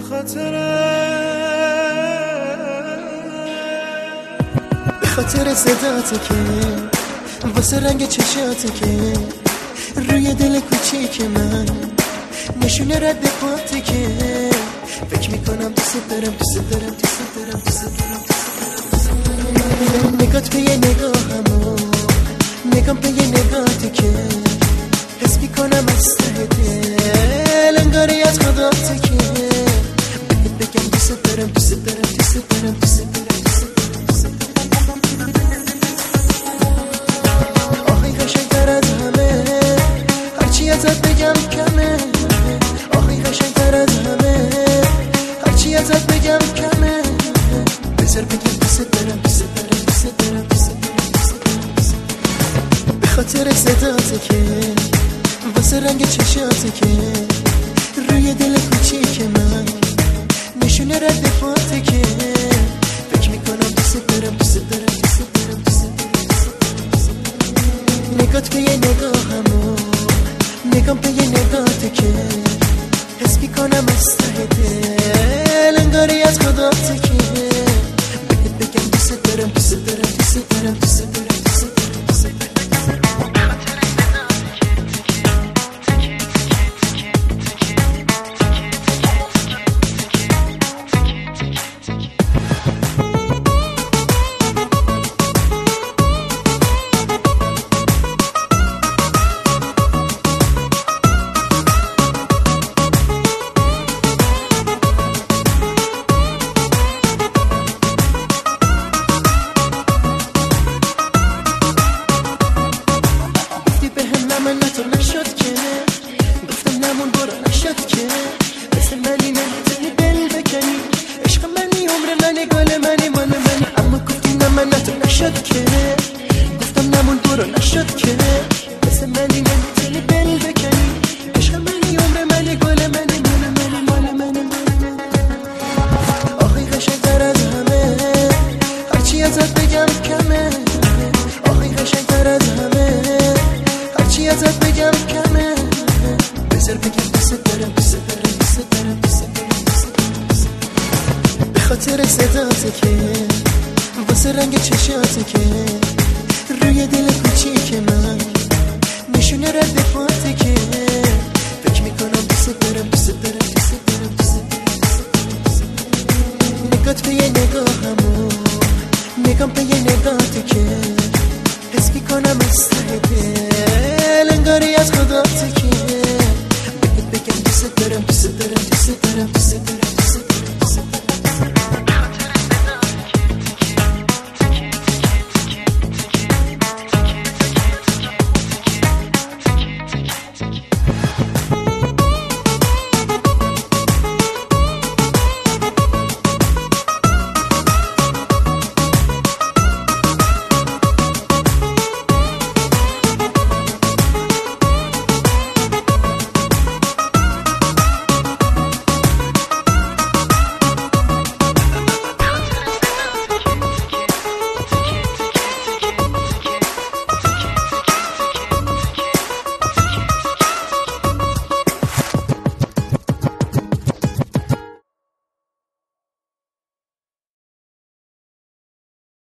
به خاطر صداته که واسه رنگ چشاته که روی دل کوچیک من نشونه رد پاته که فکر میکنم دوست دارم دوست دارم دوست دارم دوست دارم. نگات به یه نگاهم و نگام به یه نگاته که حس میکنم از ته دل انگاری از خداته که بهت بگم دوست دارم دوست دارم دوست دارم دوست دارم. آخی قشنگتر از همه هرچی ازت بگم کمه. آخی قشنگتر از همه هرچی ازت بگم کمه. بذار بگم دوست دارم دوست دارم دوست دارم دوست دارم. به خاطر صداته که واسه رنگ چشاته که روی دل کوچیک من نشونه رد پاته که فکر میکنم دوست دارم دوست دارم دوست دارم دوست دارم. نگات به یه نگاهم و نگام به یه نگاته که حس میکنم از ته دل انگاری از خداته که بهت بگم دوست دارم دوست دارم دوست دارم دوست دارم. نشد که گفتم نمون برو نشد که مثل منی نمیتونی دل بکنی عشق منی عمر منی گل منی مال منی اما گفتی نه من تو نشد که گفتم نمون برو نشد که مثل منی نمیتونی دل بکنی عشق منی عمر منی گل منی مال منی مال منی آخی قشنگتر از همه هرچی ازت بگم کمه. آخی قشنگتر از همه هرچی ازت بگم کمه. بذار بگم دوست دارم دوست دارم دوست دارم دوست دارم. به خاطر صداته که واسه رنگ چشاته که روی دل کوچیک من نشونه رد پاته که فکر میکنم دوست دارم دوست دارم دوست دارم دوست دارم. نگات به یه نگاهم و نگام به یه نگاته که حس میکنم از ته دل انگاری از خداته که بهت بگم دوست دارم دوست دارم دوست دارم دوست دارم.